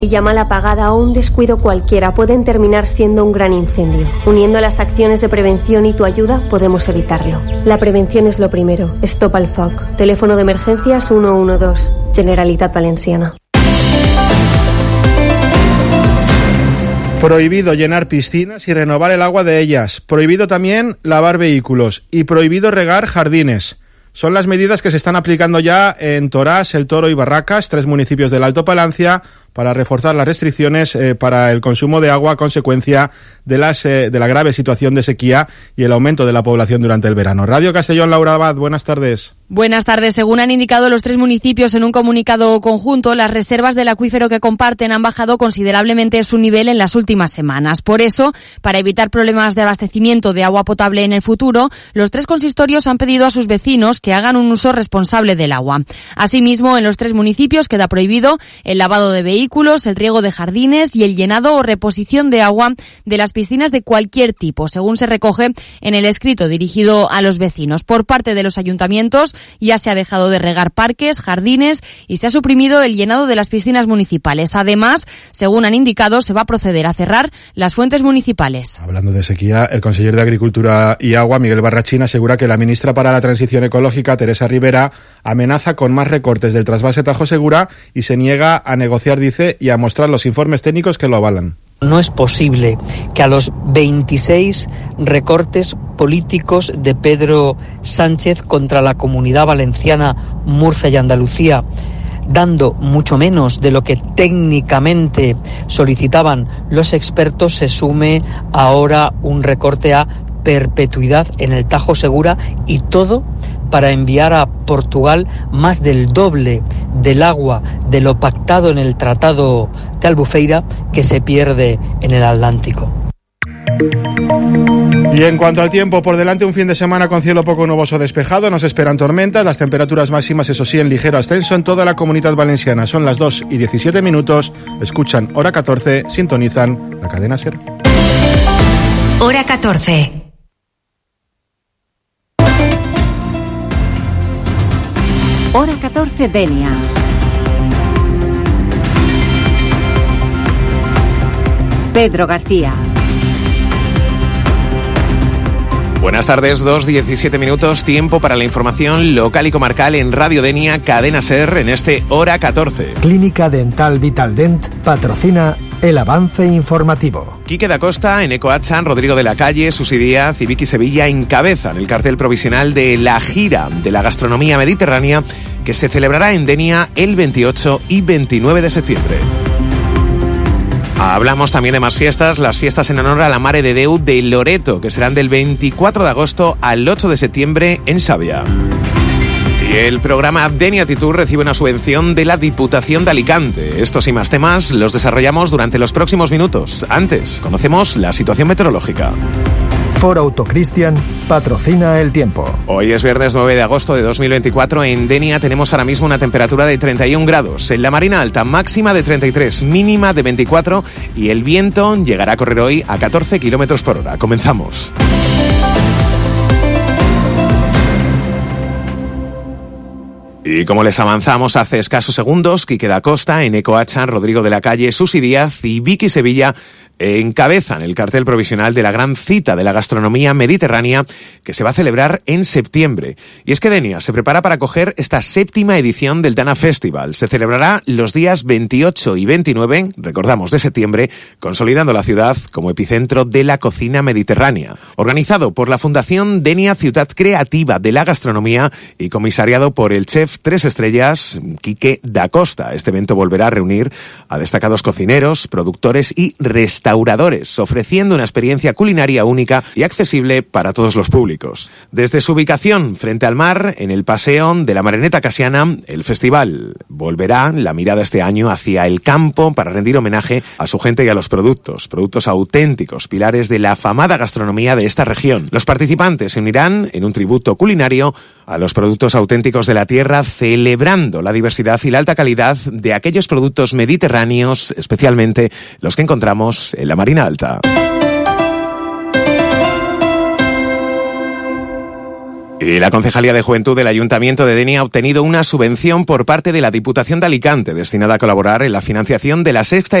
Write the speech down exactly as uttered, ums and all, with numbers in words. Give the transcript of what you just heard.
La mal apagada o un descuido cualquiera pueden terminar siendo un gran incendio. Uniendo las acciones de prevención y tu ayuda podemos evitarlo. La prevención es lo primero. Stop al F O C. Teléfono de emergencias uno uno dos. Generalitat Valenciana. Prohibido llenar piscinas y renovar el agua de ellas. Prohibido también lavar vehículos. Y prohibido regar jardines. Son las medidas que se están aplicando ya en Torás, El Toro y Barracas, tres municipios del Alto Palancia, para reforzar las restricciones eh, para el consumo de agua a consecuencia de, las, eh, de la grave situación de sequía y el aumento de la población durante el verano. Radio Castellón, Laura Abad, buenas tardes. Buenas tardes. Según han indicado los tres municipios en un comunicado conjunto, las reservas del acuífero que comparten han bajado considerablemente su nivel en las últimas semanas. Por eso, para evitar problemas de abastecimiento de agua potable en el futuro, los tres consistorios han pedido a sus vecinos que hagan un uso responsable del agua. Asimismo, en los tres municipios queda prohibido el lavado de vehículos, el riego de jardines y el llenado o reposición de agua de las piscinas de cualquier tipo, según se recoge en el escrito dirigido a los vecinos. Por parte de los ayuntamientos, ya se ha dejado de regar parques, jardines y se ha suprimido el llenado de las piscinas municipales. Además, según han indicado, se va a proceder a cerrar las fuentes municipales. Hablando de sequía, el conseller de Agricultura y Agua, Miguel Barrachín, asegura que la ministra para la Transición Ecológica, Teresa Rivera, amenaza con más recortes del trasvase Tajo Segura y se niega a negociar, dice, y a mostrar los informes técnicos que lo avalan. No es posible que a los veintiséis recortes políticos de Pedro Sánchez contra la Comunidad Valenciana, Murcia y Andalucía, dando mucho menos de lo que técnicamente solicitaban los expertos, se sume ahora un recorte a perpetuidad en el Tajo Segura, y todo para enviar a Portugal más del doble del agua de lo pactado en el Tratado de Albufeira, que se pierde en el Atlántico. Y en cuanto al tiempo, por delante un fin de semana con cielo poco nuboso despejado, nos esperan tormentas, las temperaturas máximas, eso sí, en ligero ascenso en toda la Comunidad Valenciana. Son las dos y diecisiete minutos, escuchan Hora catorce, sintonizan la cadena SER. Hora catorce. Hora catorce, Denia. Pedro García. Buenas tardes, dos y diecisiete minutos, tiempo para la información local y comarcal en Radio Denia, Cadena SER, en este Hora catorce. Clínica Dental Vitaldent patrocina el avance informativo. Quique da Costa, Eneco Achan, Rodrigo de la Calle, Susi Díaz y Vicky Sevilla encabezan el cartel provisional de la gira de la gastronomía mediterránea que se celebrará en Denia el veintiocho y veintinueve de septiembre. Hablamos también de más fiestas, las fiestas en honor a la Mare de Déu de Loreto, que serán del veinticuatro de agosto al ocho de septiembre en Xàbia. Y el programa Denia Titur recibe una subvención de la Diputación de Alicante. Estos y más temas los desarrollamos durante los próximos minutos. Antes, conocemos la situación meteorológica. Ford Autocristian patrocina el tiempo. Hoy es viernes nueve de agosto de dos mil veinticuatro. En Denia tenemos ahora mismo una temperatura de treinta y un grados. En la Marina Alta, máxima de treinta y tres, mínima de veinticuatro. Y el viento llegará a correr hoy a catorce kilómetros por hora. Comenzamos. Y como les avanzamos hace escasos segundos, Quique da Costa, Eneco Achan, Rodrigo de la Calle, Susi Díaz y Vicky Sevilla encabezan el cartel provisional de la gran cita de la gastronomía mediterránea que se va a celebrar en septiembre. Y es que Denia se prepara para acoger esta séptima edición del Dana Festival. Se celebrará los días veintiocho y veintinueve, recordamos, de septiembre, consolidando la ciudad como epicentro de la cocina mediterránea. Organizado por la Fundación Denia Ciutat Creativa de la Gastronomía y comisariado por el chef tres estrellas, Quique da Costa. Este evento volverá a reunir a destacados cocineros, productores y restauradores, ofreciendo una experiencia culinaria única y accesible para todos los públicos. Desde su ubicación frente al mar, en el Paseo de la Marineta Casiana, el festival volverá la mirada este año hacia el campo para rendir homenaje a su gente y a los productos, productos auténticos, pilares de la afamada gastronomía de esta región. Los participantes se unirán en un tributo culinario a los productos auténticos de la tierra, celebrando la diversidad y la alta calidad de aquellos productos mediterráneos, especialmente los que encontramos en la Marina Alta. Y la Concejalía de Juventud del Ayuntamiento de Denia ha obtenido una subvención por parte de la Diputación de Alicante destinada a colaborar en la financiación de la sexta